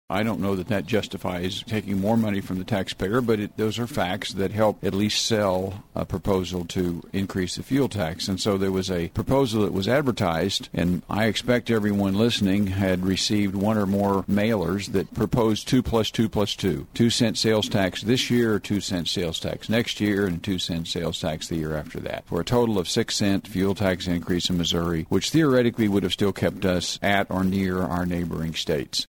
I don't know that justifies taking more money from the taxpayer, but those are facts that help at least sell a proposal to increase the fuel tax. And so there was a proposal that was advertised, and I expect everyone listening had received one or more mailers that proposed 2 plus 2 plus 2. 2 cent sales tax this year, 2 cent sales tax next year, and 2 cent sales tax the year after that, for a total of 6 cent fuel tax increase in Missouri, which theoretically would have still kept us at or near our neighboring states.